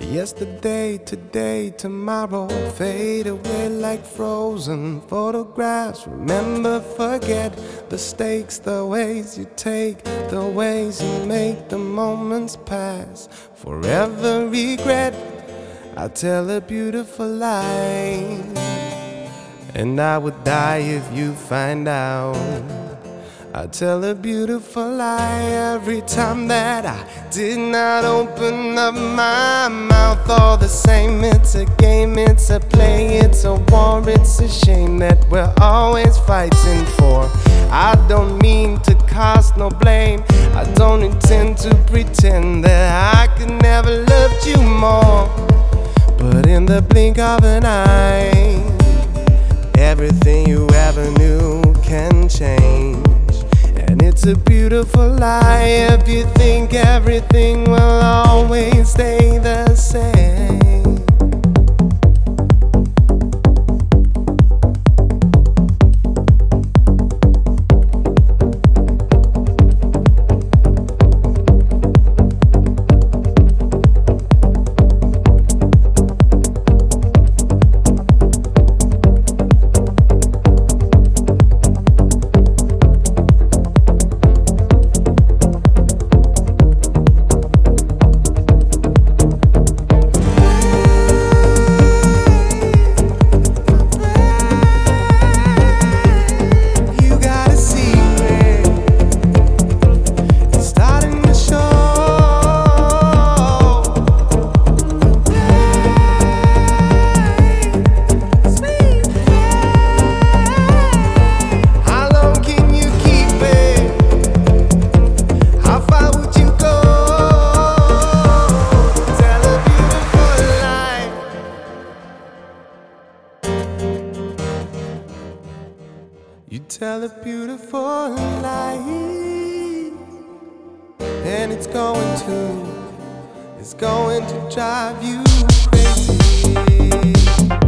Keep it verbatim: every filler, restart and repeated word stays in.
Yesterday, today, tomorrow fade away like frozen photographs. Remember, forget the stakes, the ways you take, the ways you make the moments pass. Forever regret, I tell a beautiful lie, and I would die if you find out. I tell a beautiful lie every time that I did not open up my mouth. All the same, it's a game, it's a play, it's a war. It's a shame that we're always fighting for. I don't mean to cast no blame, I don't intend to pretend that I could never loved you more. But in the blink of an eye, everything you ever knew can change. And it's a beautiful lie if you think everything will always stay the same. You tell a beautiful lie, and it's going to, it's going to drive you crazy.